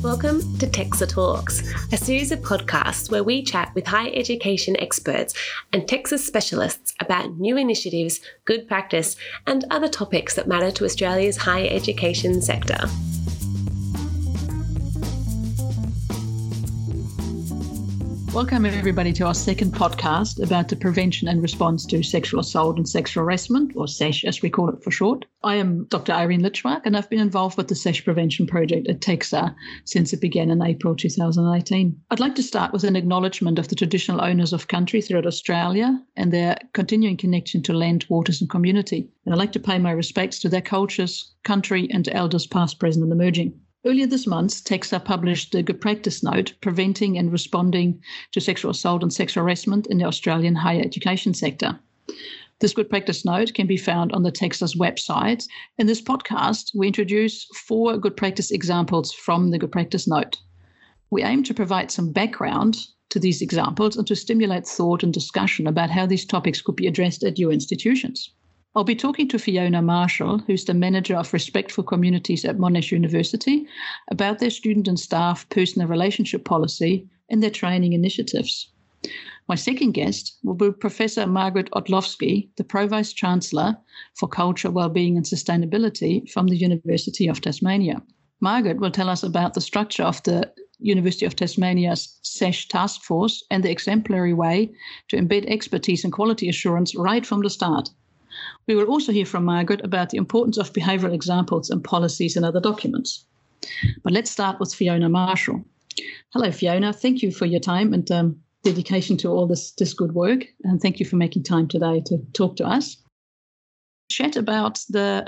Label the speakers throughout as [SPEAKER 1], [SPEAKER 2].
[SPEAKER 1] Welcome to TEXA Talks, a series of podcasts where we chat with higher education experts and Texas specialists about new initiatives, good practice, and other topics that matter to Australia's higher education sector.
[SPEAKER 2] Welcome everybody to our second podcast about the prevention and response to sexual assault and sexual harassment, or SESH as we call it for short. I am Dr. Irene Lichmark and I've been involved with the SESH Prevention Project at TEXA since it began in April 2018. I'd like to start with an acknowledgement of the traditional owners of country throughout Australia and their continuing connection to land, waters and community. And I'd like to pay my respects to their cultures, country and elders past, present and emerging. Earlier this month, TEXA published the Good Practice Note, Preventing and Responding to Sexual Assault and Sexual Harassment in the Australian Higher Education Sector. This Good Practice Note can be found on the TEXA's website. In this podcast, we introduce 4 good practice examples from the Good Practice Note. We aim to provide some background to these examples and to stimulate thought and discussion about how these topics could be addressed at your institutions. I'll be talking to Fiona Marshall, who's the Manager of Respectful Communities at Monash University, about their student and staff personal relationship policy and their training initiatives. My second guest will be Professor Margaret Odlowski, the Pro-Vice Chancellor for Culture, Wellbeing and Sustainability from the University of Tasmania. Margaret will tell us about the structure of the University of Tasmania's SESH task force and the exemplary way to embed expertise and quality assurance right from the start. We will also hear from Margaret about the importance of behavioural examples and policies and other documents. But let's start with Fiona Marshall. Hello, Fiona. Thank you for your time and dedication to all this good work. And thank you for making time today to talk to us. Chat about the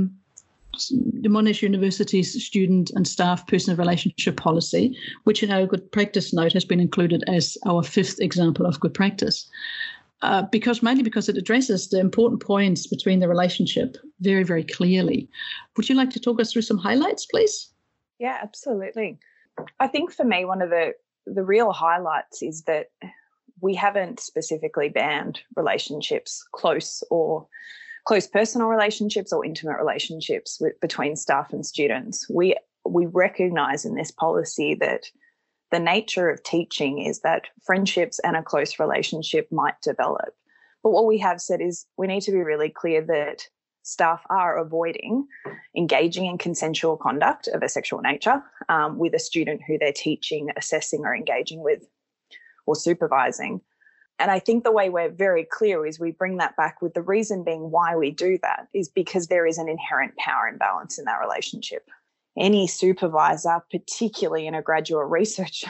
[SPEAKER 2] Monash University's student and staff personal relationship policy, which in our Good Practice Note has been included as our 5th example of good practice. Because it addresses the important points between the relationship very, very clearly. Would you like to talk us through some highlights, please?
[SPEAKER 3] Yeah, absolutely. I think for me, one of the real highlights is that we haven't specifically banned relationships, close personal relationships or intimate relationships between staff and students. We recognise in this policy that the nature of teaching is that friendships and a close relationship might develop. But what we have said is we need to be really clear that staff are avoiding engaging in consensual conduct of a sexual nature with a student who they're teaching, assessing or engaging with or supervising. And I think the way we're very clear is we bring that back with the reason being why we do that is because there is an inherent power imbalance in that relationship. Any supervisor, particularly in a graduate research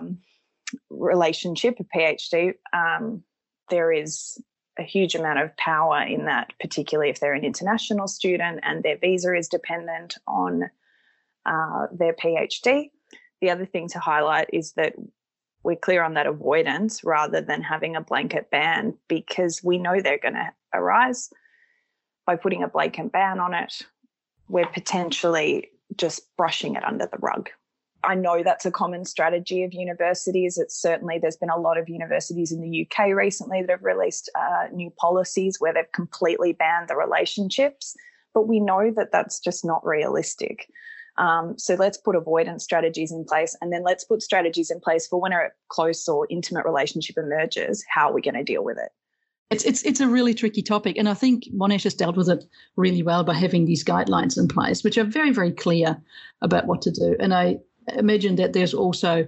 [SPEAKER 3] relationship, a PhD, there is a huge amount of power in that, particularly if they're an international student and their visa is dependent on their PhD. The other thing to highlight is that we're clear on that avoidance rather than having a blanket ban because we know they're going to arise. By putting a blanket ban on it, we're potentially just brushing it under the rug. I know that's a common strategy of universities. There's been a lot of universities in the UK recently that have released new policies where they've completely banned the relationships, but we know that that's just not realistic. So let's put avoidance strategies in place and then let's put strategies in place for when a close or intimate relationship emerges, how are we going to deal with it?
[SPEAKER 2] It's a really tricky topic, and I think Monash has dealt with it really well by having these guidelines in place, which are very, very clear about what to do. And I imagine that there's also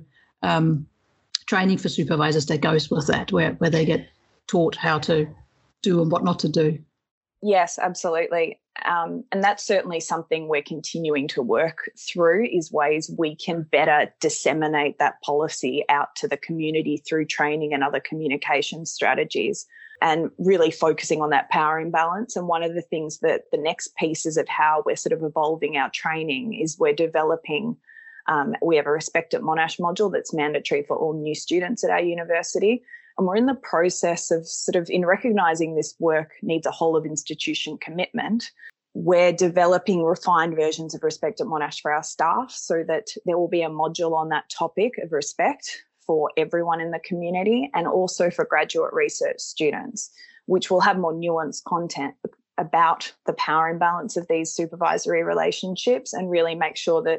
[SPEAKER 2] training for supervisors that goes with that, where they get taught how to do and what not to do.
[SPEAKER 3] Yes, absolutely. And that's certainly something we're continuing to work through is ways we can better disseminate that policy out to the community through training and other communication strategies. And really focusing on that power imbalance. And one of the things that the next pieces of how we're sort of evolving our training is we're developing, we have a Respect at Monash module that's mandatory for all new students at our university. And we're in the process of sort of in recognising this work needs a whole of institution commitment. We're developing refined versions of Respect at Monash for our staff so that there will be a module on that topic of respect for everyone in the community and also for graduate research students, which will have more nuanced content about the power imbalance of these supervisory relationships and really make sure that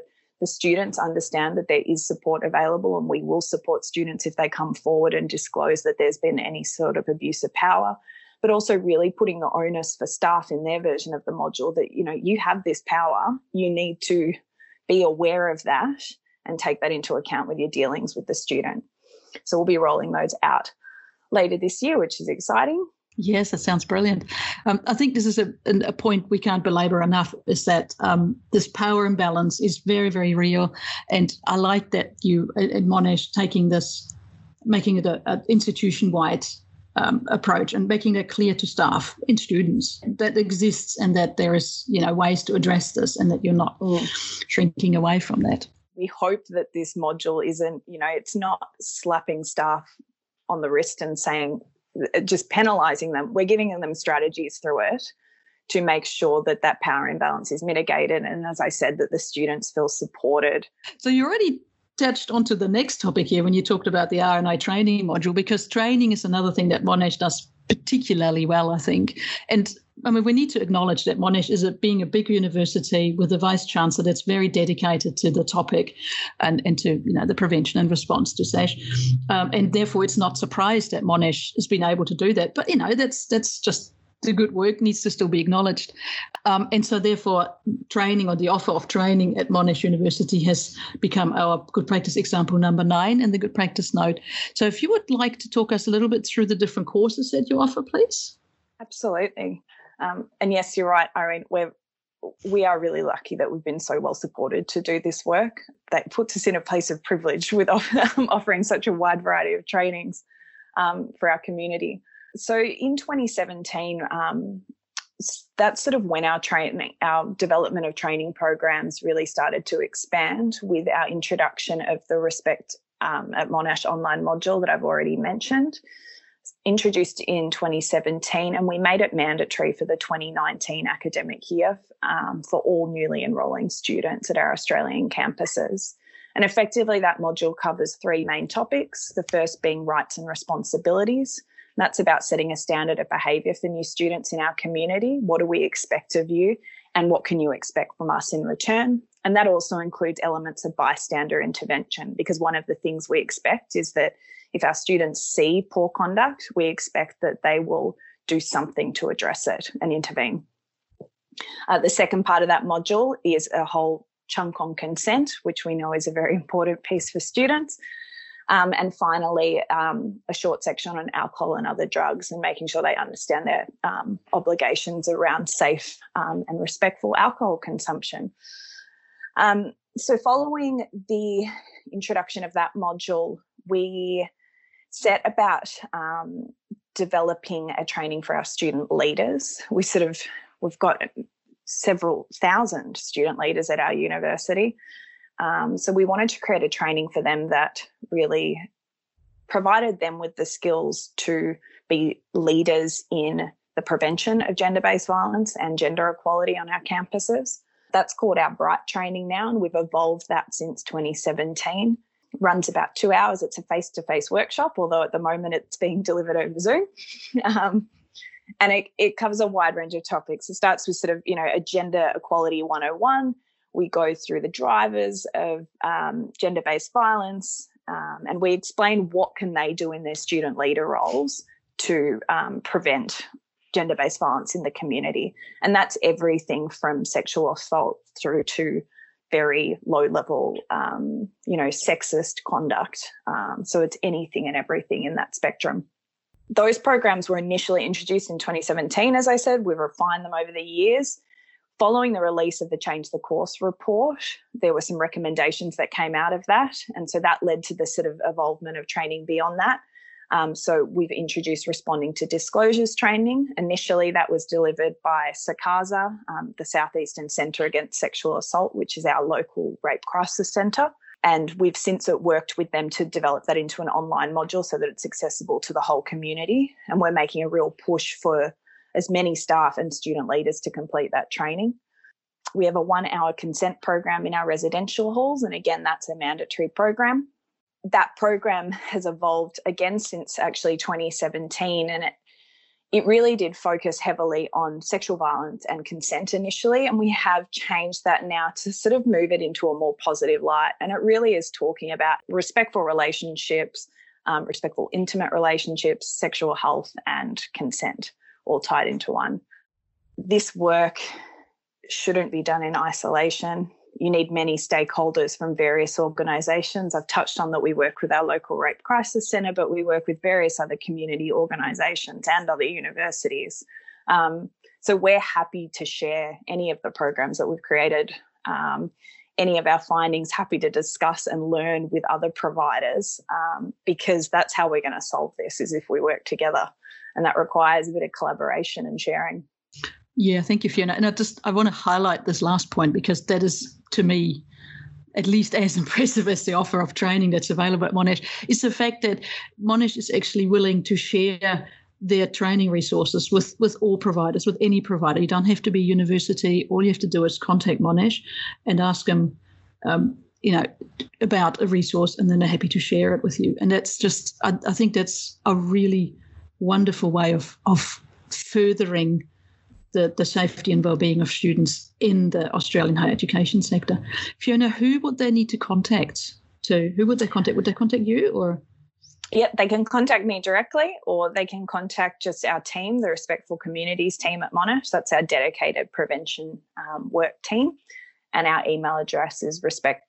[SPEAKER 3] the students understand that there is support available, and we will support students if they come forward and disclose that there's been any sort of abuse of power, but also really putting the onus for staff in their version of the module that, you have this power, you need to be aware of that and take that into account with your dealings with the student. So we'll be rolling those out later this year, which is exciting.
[SPEAKER 2] Yes, that sounds brilliant. I think this is a point we can't belabor enough, is that this power imbalance is very, very real. And I like that you at Monash taking this, making it an institution-wide approach and making it clear to staff and students that exists and that there is, ways to address this and that you're not shrinking away from that.
[SPEAKER 3] We hope that this module isn't, it's not slapping staff on the wrist and saying, just penalising them. We're giving them strategies through it to make sure that that power imbalance is mitigated. And as I said, that the students feel supported.
[SPEAKER 2] So you already touched onto the next topic here when you talked about the R&I training module, because training is another thing that Monash does particularly well, I think. And we need to acknowledge that Monash is being a big university with a vice-chancellor that's very dedicated to the topic and to the prevention and response to SASH. And therefore, it's not surprised that Monash has been able to do that. But, that's just the good work needs to still be acknowledged. And so therefore, training, or the offer of training at Monash University, has become our good practice example number 9 in the good practice note. So if you would like to talk us a little bit through the different courses that you offer, please.
[SPEAKER 3] Absolutely. And yes, you're right, Irene. We are really lucky that we've been so well supported to do this work. That puts us in a place of privilege with offering such a wide variety of trainings for our community. So in 2017, that's sort of when our development of training programs really started to expand, with our introduction of the Respect at Monash online module that I've already mentioned, introduced in 2017, and we made it mandatory for the 2019 academic year for all newly enrolling students at our Australian campuses. And effectively, that module covers 3 main topics, the first being rights and responsibilities. That's about setting a standard of behaviour for new students in our community. What do we expect of you, and what can you expect from us in return? And that also includes elements of bystander intervention, because one of the things we expect is that if our students see poor conduct, we expect that they will do something to address it and intervene. The second part of that module is a whole chunk on consent, which we know is a very important piece for students. And finally, a short section on alcohol and other drugs, and making sure they understand their obligations around safe and respectful alcohol consumption. So following the introduction of that module, we set about developing a training for our student leaders. We've got several thousand student leaders at our university. So we wanted to create a training for them that really provided them with the skills to be leaders in the prevention of gender-based violence and gender equality on our campuses. That's called our Bright training now, and we've evolved that since 2017. It runs about 2 hours. It's a face-to-face workshop, although at the moment it's being delivered over Zoom. And it covers a wide range of topics. It starts with sort of, a gender equality 101. We go through the drivers of gender-based violence, and we explain what can they do in their student leader roles to prevent gender-based violence in the community. And that's everything from sexual assault through to very low-level, sexist conduct. So it's anything and everything in that spectrum. Those programs were initially introduced in 2017, as I said. We've refined them over the years. Following the release of the Change the Course report, there were some recommendations that came out of that. And so that led to the sort of evolvement of training beyond that. So we've introduced responding to disclosures training. Initially, that was delivered by SACASA, the Southeastern Centre Against Sexual Assault, which is our local rape crisis centre. And we've since worked with them to develop that into an online module so that it's accessible to the whole community. And we're making a real push for as many staff and student leaders to complete that training. We have a 1-hour consent program in our residential halls, and again, that's a mandatory program. That program has evolved again since actually 2017, and it really did focus heavily on sexual violence and consent initially, and we have changed that now to sort of move it into a more positive light. And it really is talking about respectful relationships, respectful intimate relationships, sexual health and consent, all tied into one. This work shouldn't be done in isolation. You need many stakeholders from various organisations. I've touched on that we work with our local rape crisis centre, but we work with various other community organisations and other universities. So we're happy to share any of the programs that we've created, any of our findings, happy to discuss and learn with other providers, because that's how we're going to solve this, is if we work together. And that requires a bit of collaboration and sharing.
[SPEAKER 2] Yeah, thank you, Fiona. And I want to highlight this last point, because that is, to me, at least as impressive as the offer of training that's available at Monash, is the fact that Monash is actually willing to share their training resources with all providers, with any provider. You don't have to be a university. All you have to do is contact Monash and ask them, about a resource, and then they're happy to share it with you. And that's just, I think that's a really wonderful way of furthering the safety and well-being of students in the Australian higher education sector. Fiona, who would they need to contact? Who would they contact? Would they contact you or?
[SPEAKER 3] Yeah, they can contact me directly, or they can contact just our team, the Respectful Communities team at Monash. That's our dedicated prevention work team. And our email address is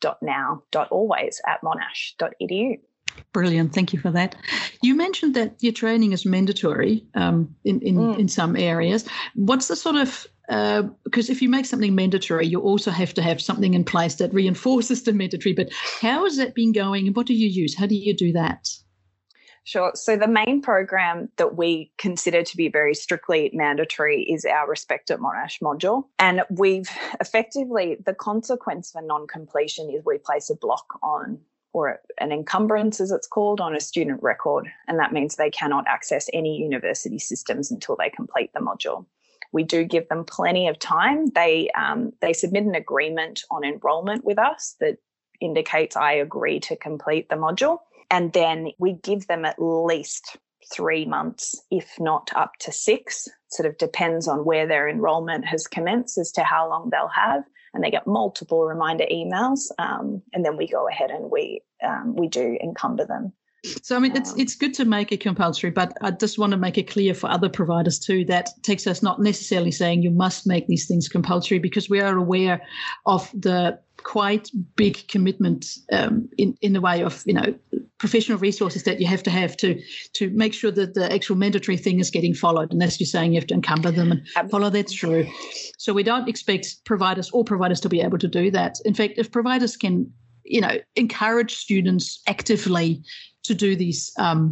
[SPEAKER 3] respect.now.always@monash.edu.
[SPEAKER 2] Brilliant. Thank you for that. You mentioned that your training is mandatory in some areas. What's the sort of, because if you make something mandatory, you also have to have something in place that reinforces the mandatory. But how has that been going, and what do you use? How do you do that?
[SPEAKER 3] Sure. So the main program that we consider to be very strictly mandatory is our Respect at Monash module. And we've effectively, the consequence for non-completion is we place a block on, or an encumbrance, as it's called, on a student record. And that means they cannot access any university systems until they complete the module. We do give them plenty of time. They submit an agreement on enrolment with us that indicates I agree to complete the module. And then we give them at least 3 months, if not up to 6. Sort of depends on where their enrolment has commenced as to how long they'll have. And they get multiple reminder emails, and then we go ahead and we do encumber them.
[SPEAKER 2] So, I mean, it's good to make it compulsory, but I just want to make it clear for other providers too that Texas not necessarily saying you must make these things compulsory, because we are aware of the quite big commitment in the way of, professional resources that you have to make sure that the actual mandatory thing is getting followed. And as you're saying, you have to encumber them and follow that through. So we don't expect all providers to be able to do that. In fact, if providers can, encourage students actively to do these,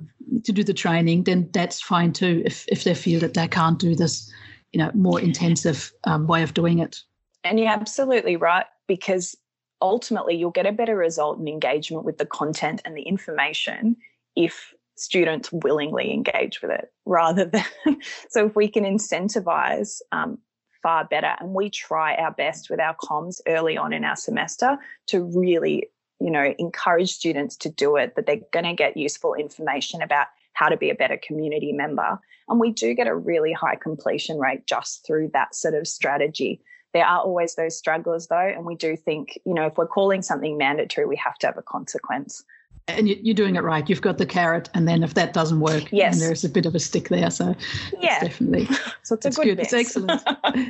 [SPEAKER 2] to do the training, then that's fine too, if they feel that they can't do this, more intensive way of doing it.
[SPEAKER 3] And you're absolutely right, because ultimately you'll get a better result in engagement with the content and the information if students willingly engage with it, rather than, so if we can incentivize far better. And we try our best with our comms early on in our semester to really, encourage students to do it, that they're going to get useful information about how to be a better community member. And we do get a really high completion rate just through that sort of strategy. There are always those strugglers though, and we do think, if we're calling something mandatory, we have to have a consequence.
[SPEAKER 2] And you're doing it right. You've got the carrot, and then if that doesn't work,
[SPEAKER 3] yes,
[SPEAKER 2] then there's a bit of a stick there. So
[SPEAKER 3] yeah,
[SPEAKER 2] definitely.
[SPEAKER 3] So it's a good
[SPEAKER 2] It's excellent.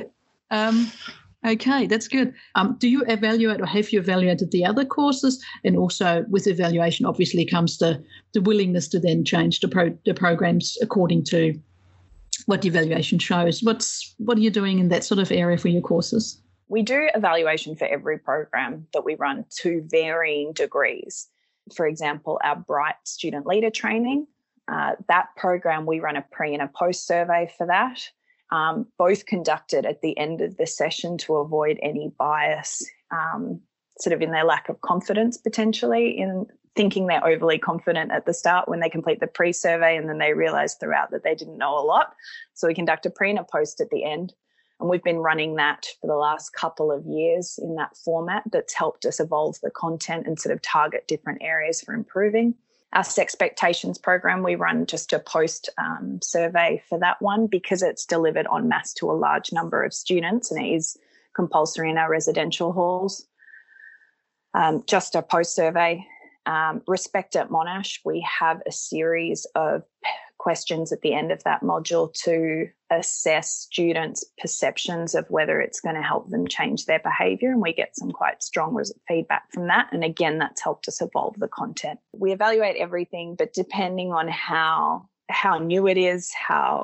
[SPEAKER 2] Okay, that's good. Do you evaluate, or have you evaluated the other courses? And also with evaluation, obviously comes the willingness to then change the programs according to what the evaluation shows. What are you doing in that sort of area for your courses?
[SPEAKER 3] We do evaluation for every program that we run to varying degrees. For example, our Bright student leader training, that program, we run a pre and a post survey for that, both conducted at the end of the session to avoid any bias, sort of in their lack of confidence potentially in thinking they're overly confident at the start when they complete the pre-survey, and then they realise throughout that they didn't know a lot. So we conduct a pre and a post at the end. And we've been running that for the last couple of years in that format. That's helped us evolve the content and sort of target different areas for improving. Our Sexpectations program, we run just a post survey for that one because it's delivered en masse to a large number of students and it is compulsory in our residential halls. Just a post survey. Respect at Monash, we have a series of questions at the end of that module to assess students' perceptions of whether it's going to help them change their behaviour, and we get some quite strong feedback from that. And again, that's helped us evolve the content. We evaluate everything, but depending on how new it is,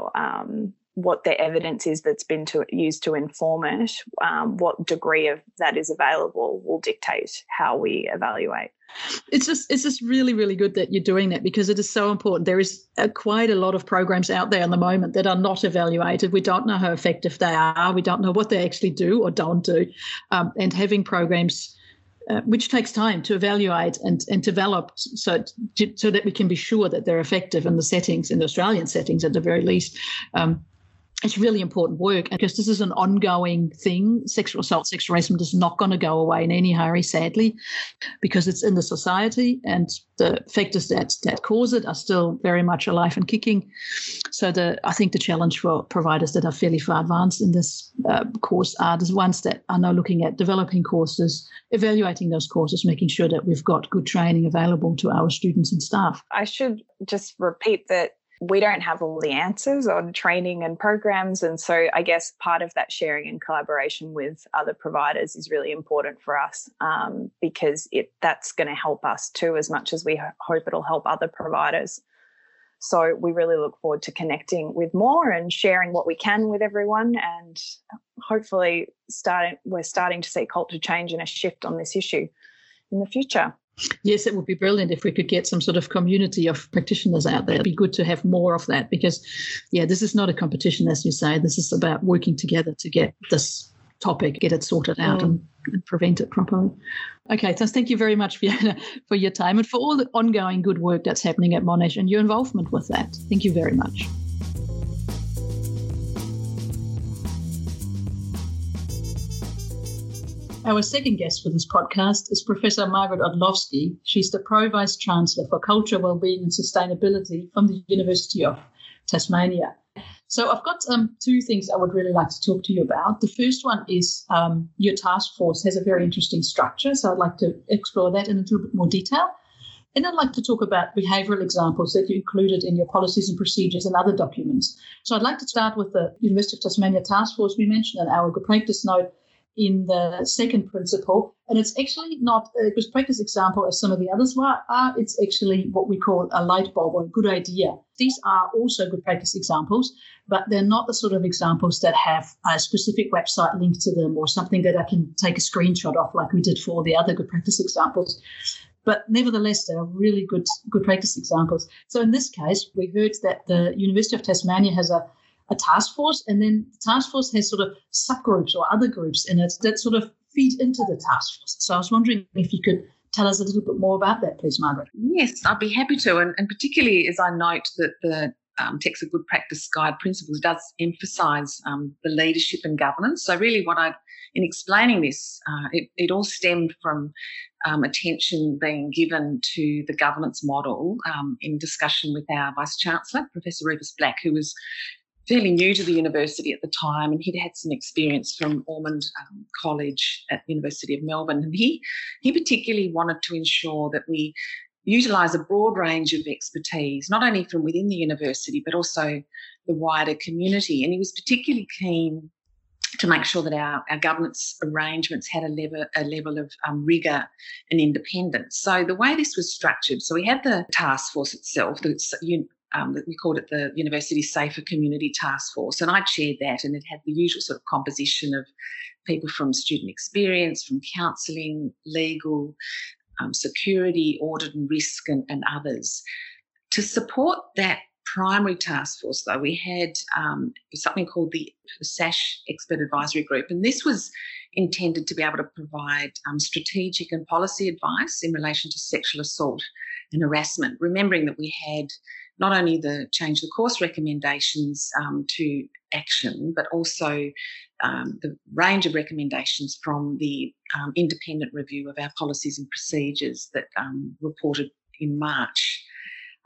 [SPEAKER 3] what the evidence is that's been used to inform it, what degree of that is available will dictate how we evaluate.
[SPEAKER 2] It's just really, really good that you're doing that because it is so important. There is quite a lot of programs out there at the moment that are not evaluated. We don't know how effective they are. We don't know what they actually do or don't do. And having programs which takes time to evaluate and develop so that we can be sure that they're effective in the settings, in the Australian settings at the very least. It's really important work because this is an ongoing thing. Sexual assault, sexual harassment is not going to go away in any hurry, sadly, because it's in the society and the factors that cause it are still very much alive and kicking. So I think the challenge for providers that are fairly far advanced in this course are the ones that are now looking at developing courses, evaluating those courses, making sure that we've got good training available to our students and staff.
[SPEAKER 3] I should just repeat that we don't have all the answers on training and programs. And so I guess part of that sharing and collaboration with other providers is really important for us because that's going to help us too, as much as we hope it'll help other providers. So we really look forward to connecting with more and sharing what we can with everyone. And hopefully we're starting to see culture change and a shift on this issue in the future.
[SPEAKER 2] Yes, it would be brilliant if we could get some sort of community of practitioners out there. It'd be good to have more of that because, this is not a competition, as you say. This is about working together to get this topic, get it sorted out and prevent it properly. Okay, so thank you very much, Fiona, for your time and for all the ongoing good work that's happening at Monash and your involvement with that. Thank you very much. Our second guest for this podcast is Professor Margaret Odlowski. She's the Pro Vice Chancellor for Culture, Wellbeing and Sustainability from the University of Tasmania. So I've got two things I would really like to talk to you about. The first one is your task force has a very interesting structure, so I'd like to explore that in a little bit more detail. And I'd like to talk about behavioural examples that you included in your policies and procedures and other documents. So I'd like to start with the University of Tasmania task force we mentioned in our good practice note in the second principle, and it's actually not a good practice example as some of the others are. It's actually what we call a light bulb or a good idea. These are also good practice examples, but they're not the sort of examples that have a specific website linked to them or something that I can take a screenshot of like we did for all the other good practice examples. But nevertheless, they are really good practice examples. So in this case, we heard that the University of Tasmania has a task force, and then the task force has sort of subgroups or other groups in it that sort of feed into the task force. So I was wondering if you could tell us a little bit more about that, please, Margaret.
[SPEAKER 4] Yes, I'd be happy to. And particularly as I note that the TEQSA Good Practice Guide Principles does emphasise the leadership and governance. So really in explaining this, it all stemmed from attention being given to the governance model in discussion with our Vice-Chancellor, Professor Rufus Black, who was fairly new to the university at the time, and he'd had some experience from Ormond College at the University of Melbourne. And he particularly wanted to ensure that we utilise a broad range of expertise, not only from within the university, but also the wider community. And he was particularly keen to make sure that our governance arrangements had a level of rigour and independence. So the way this was structured, so we had the task force itself, we called it the University Safer Community Task Force, and I chaired that, and it had the usual sort of composition of people from student experience, from counselling, legal, security, audit and risk and others. To support that primary task force, though, we had something called the SASH Expert Advisory Group, and this was intended to be able to provide strategic and policy advice in relation to sexual assault and harassment, remembering that we had not only the change the course recommendations to action, but also the range of recommendations from the independent review of our policies and procedures that reported in March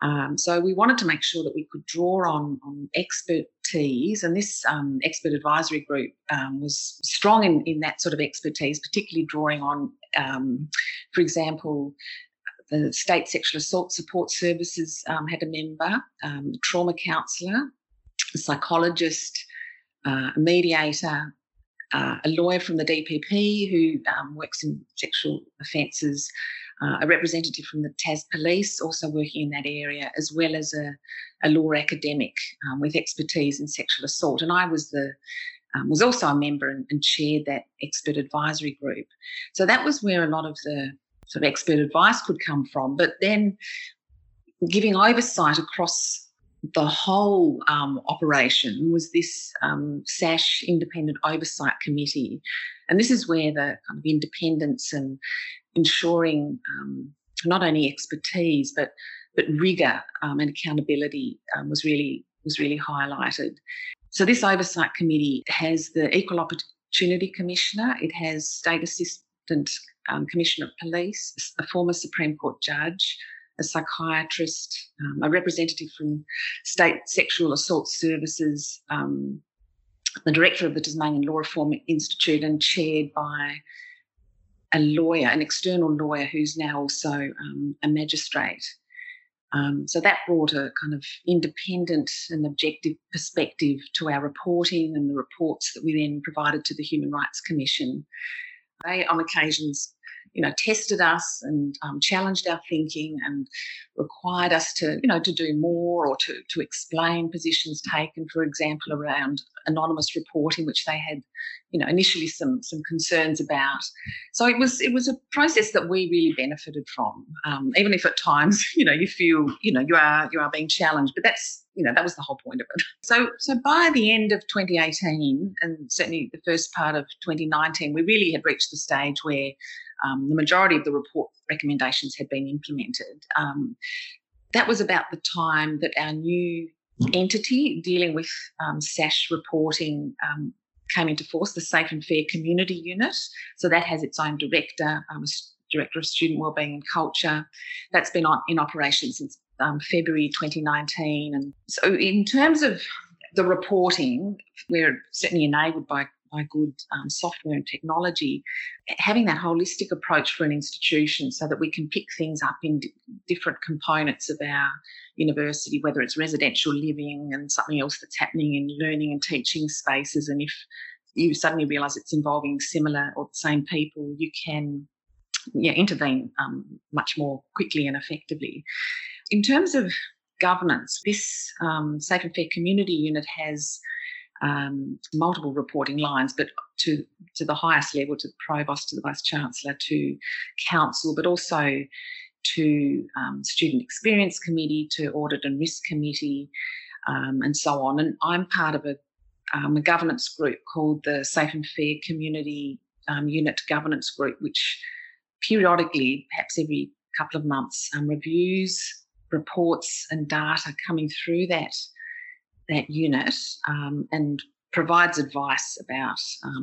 [SPEAKER 4] So we wanted to make sure that we could draw on expertise, and this expert advisory group was strong in that sort of expertise, particularly drawing on, for example, the State Sexual Assault Support Services had a member, a trauma counsellor, a psychologist, a mediator, a lawyer from the DPP who works in sexual offences, a representative from the Tas Police also working in that area, as well as a law academic with expertise in sexual assault. And I was also a member and chaired that expert advisory group. So that was where a lot of the sort of expert advice could come from. But then giving oversight across the whole operation was this SASH Independent Oversight Committee. And this is where the kind of independence and ensuring not only expertise but rigour and accountability was really highlighted. So this oversight committee has the Equal Opportunity Commissioner, it has State Assistant Commissioner of Police, a former Supreme Court judge, a psychiatrist, a representative from State Sexual Assault Services, the director of the Tasmanian Law Reform Institute, and chaired by a lawyer, an external lawyer who's now also a magistrate. So that brought a kind of independent and objective perspective to our reporting and the reports that we then provided to the Human Rights Commission. They, on occasions, tested us and challenged our thinking and required us to do more or to explain positions taken, for example, around anonymous reporting, which they had, initially some concerns about. So it was a process that we really benefited from, even if at times, you feel, you are being challenged, but that's, that was the whole point of it. So by the end of 2018 and certainly the first part of 2019, we really had reached the stage where the majority of the report recommendations had been implemented. That was about the time that our new entity dealing with SASH reporting came into force, the Safe and Fair Community Unit. So that has its own director, Director of Student Wellbeing and Culture. That's been in operation since February 2019. And so in terms of the reporting, we're certainly enabled by good software and technology, having that holistic approach for an institution so that we can pick things up in different components of our university, whether it's residential living and something else that's happening in learning and teaching spaces. And if you suddenly realise it's involving similar or the same people, you can intervene much more quickly and effectively. In terms of governance, this Safe and Fair Community Unit has multiple reporting lines, but to the highest level, to the Provost, to the Vice-Chancellor, to Council, but also to Student Experience Committee, to Audit and Risk Committee, and so on. And I'm part of a governance group called the Safe and Fair Community Unit Governance Group, which periodically, perhaps every couple of months, reviews reports and data coming through that unit and provides advice about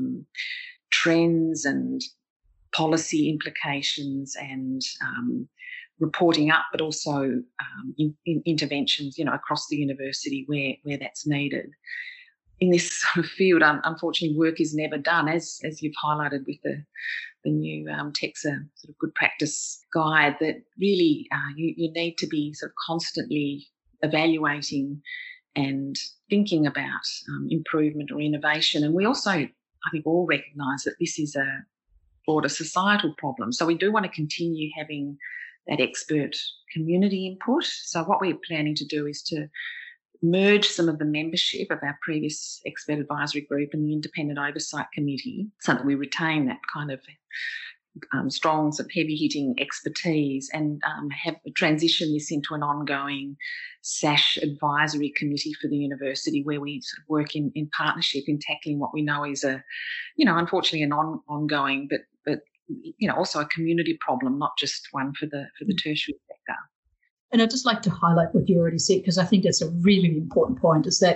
[SPEAKER 4] trends and policy implications and reporting up, but also in interventions, across the university where that's needed. In this sort of field, unfortunately, work is never done, as you've highlighted with the new TEXA sort of good practice guide, that really you need to be sort of constantly evaluating and thinking about improvement or innovation. And we also, I think, all recognise that this is a broader societal problem. So we do want to continue having that expert community input. So what we're planning to do is to merge some of the membership of our previous expert advisory group and the Independent Oversight Committee so that we retain that kind of strong, sort of heavy-hitting expertise and have transition this into an ongoing SASH advisory committee for the university where we sort of work in partnership in tackling what we know is unfortunately an ongoing but also a community problem, not just one for the tertiary sector.
[SPEAKER 2] And I'd just like to highlight what you already said, because I think that's a really important point, is that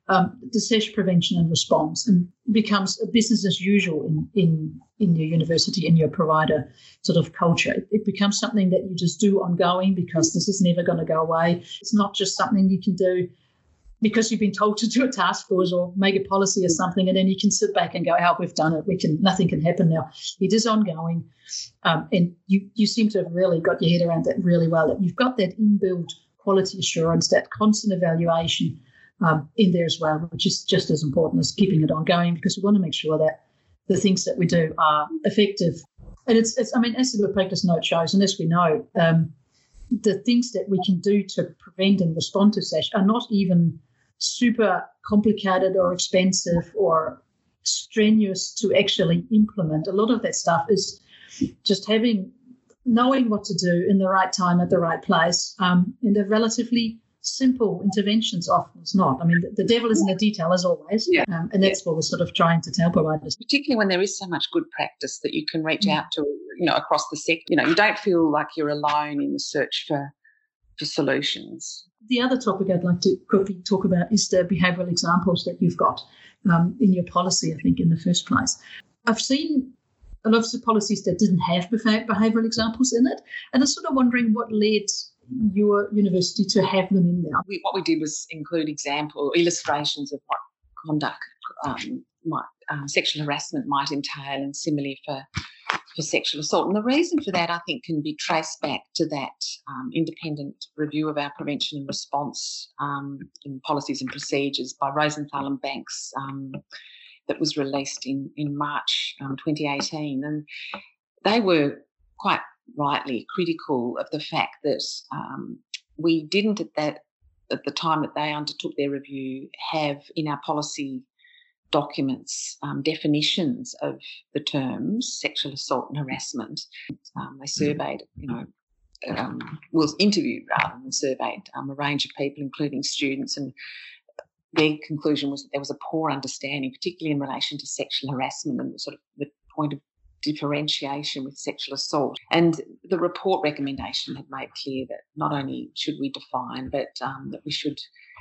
[SPEAKER 2] the SESH prevention and response, and becomes a business as usual in your university, in your provider sort of culture. It becomes something that you just do ongoing because this is never going to go away. It's not just something you can do because you've been told to do a task force or make a policy or something, and then you can sit back and go, "Oh, we've done it. Nothing can happen now." It is ongoing, and you seem to have really got your head around that really well. That you've got that inbuilt quality assurance, that constant evaluation in there as well, which is just as important as keeping it ongoing, because we want to make sure that the things that we do are effective. And it's I mean, as the practice note shows, and as we know, the things that we can do to prevent and respond to SESH are not even super complicated or expensive or strenuous to actually implement. A lot of that stuff is just knowing what to do in the right time at the right place, and they're relatively simple interventions. Often it's not. I mean, the devil is in the detail as always, and that's what we're sort of trying to tell providers.
[SPEAKER 4] Particularly when there is so much good practice that you can reach out to, across the sector. You don't feel like you're alone in the search for solutions.
[SPEAKER 2] The other topic I'd like to quickly talk about is the behavioural examples that you've got in your policy, I think, in the first place. I've seen a lot of the policies that didn't have behavioural examples in it, and I'm sort of wondering what led your university to have them in there.
[SPEAKER 4] What we did was include illustrations of what conduct sexual harassment might entail, and similarly for sexual assault. And the reason for that, I think, can be traced back to that independent review of our prevention and response in policies and procedures by Rosenthal and Banks that was released in March 2018. And they were quite rightly critical of the fact that we didn't at the time that they undertook their review have in our policy documents definitions of the terms sexual assault and harassment. They surveyed, was interviewed rather than surveyed a range of people, including students, and their conclusion was that there was a poor understanding, particularly in relation to sexual harassment and sort of the point of differentiation with sexual assault. And the report recommendation had made clear that not only should we define, but that we should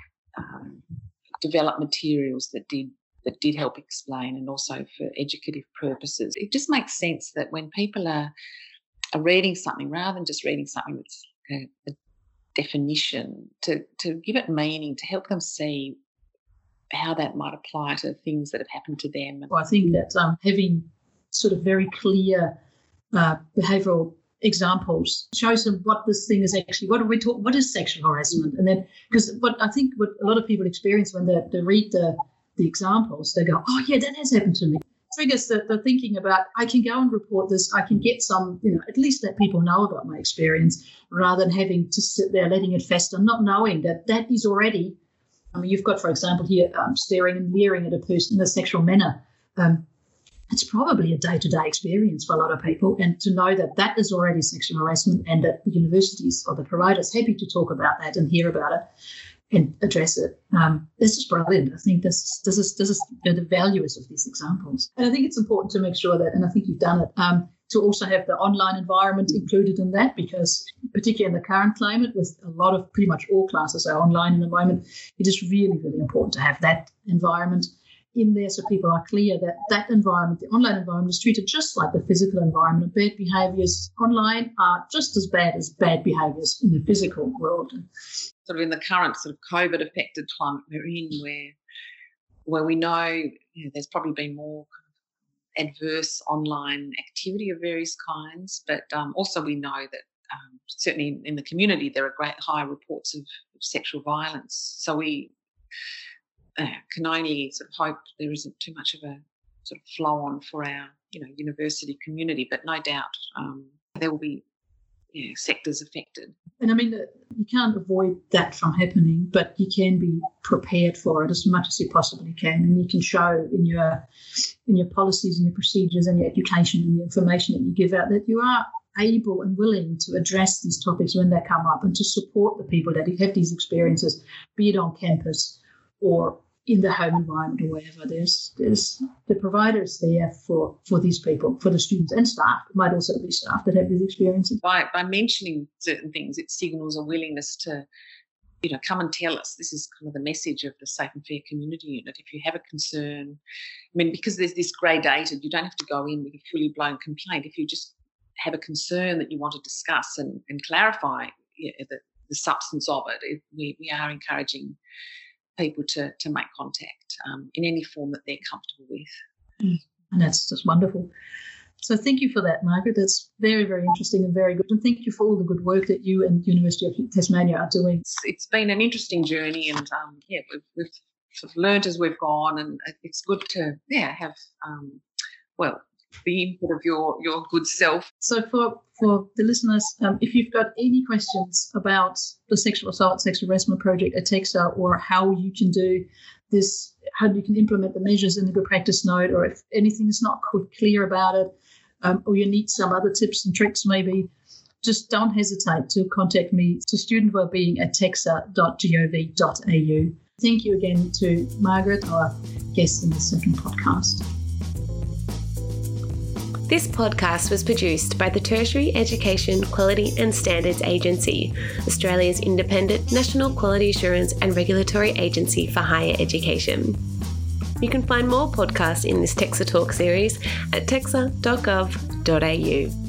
[SPEAKER 4] develop materials that did help explain, and also for educative purposes. It just makes sense that when people are reading something, rather than just reading something that's a definition, to give it meaning, to help them see how that might apply to things that have happened to them.
[SPEAKER 2] Well, I think that having sort of very clear behavioural examples shows them what this thing is actually. What is sexual harassment? And then, because what a lot of people experience when they read the examples, they go, "Oh yeah, that has happened to me." Triggers that they're thinking about, I can go and report this, I can get some, at least let people know about my experience, rather than having to sit there letting it fester, not knowing that is already, you've got, for example, here, staring and leering at a person in a sexual manner. It's probably a day-to-day experience for a lot of people, and to know that is already sexual harassment, and that the universities or the providers happy to talk about that and hear about it and address it. This is brilliant. I think this is the values of these examples. And I think it's important to make sure that, and I think you've done it, to also have the online environment included in that, because particularly in the current climate, with a lot of pretty much all classes are online in the moment, it is really, really important to have that environment in there so people are clear that environment, the online environment, is treated just like the physical environment. Bad behaviours online are just as bad as bad behaviours in the physical world.
[SPEAKER 4] Sort of in the current sort of COVID-affected climate we're in, where we know there's probably been more kind of adverse online activity of various kinds, but also we know that certainly in the community there are great high reports of sexual violence. So we can only sort of hope there isn't too much of a sort of flow on for our university community, but no doubt there will be sectors affected. And
[SPEAKER 2] I mean, you can't avoid that from happening, but you can be prepared for it as much as you possibly can, and you can show in your policies and your procedures and your education and the information that you give out that you are able and willing to address these topics when they come up, and to support the people that have these experiences, be it on campus or in the home environment or wherever. There's the providers there for these people, for the students and staff. It might also be staff that have these experiences.
[SPEAKER 4] By mentioning certain things, it signals a willingness to come and tell us. This is kind of the message of the Safe and Fair Community Unit. If you have a concern, because there's this gradated, you don't have to go in with a fully blown complaint. If you just have a concern that you want to discuss and clarify the substance of it, we are encouraging people to make contact in any form that they're comfortable with.
[SPEAKER 2] And that's just wonderful. So thank you for that, Margaret. That's very, very interesting and very good. And thank you for all the good work that you and University of Tasmania are doing.
[SPEAKER 4] It's been an interesting journey, and we've sort of learned as we've gone, and it's good to have the input of your good self.
[SPEAKER 2] So for the listeners, if you've got any questions about the Sexual Assault, Sexual Harassment Project at TEXA, or how you can do this, how you can implement the measures in the Good Practice Note, or if anything is not clear about it, or you need some other tips and tricks maybe, just don't hesitate to contact me to studentwellbeing@texa.gov.au. Thank you again to Margaret, our guest in the second podcast.
[SPEAKER 1] This podcast was produced by the Tertiary Education Quality and Standards Agency, Australia's independent national quality assurance and regulatory agency for higher education. You can find more podcasts in this TEXA Talk series at texa.gov.au.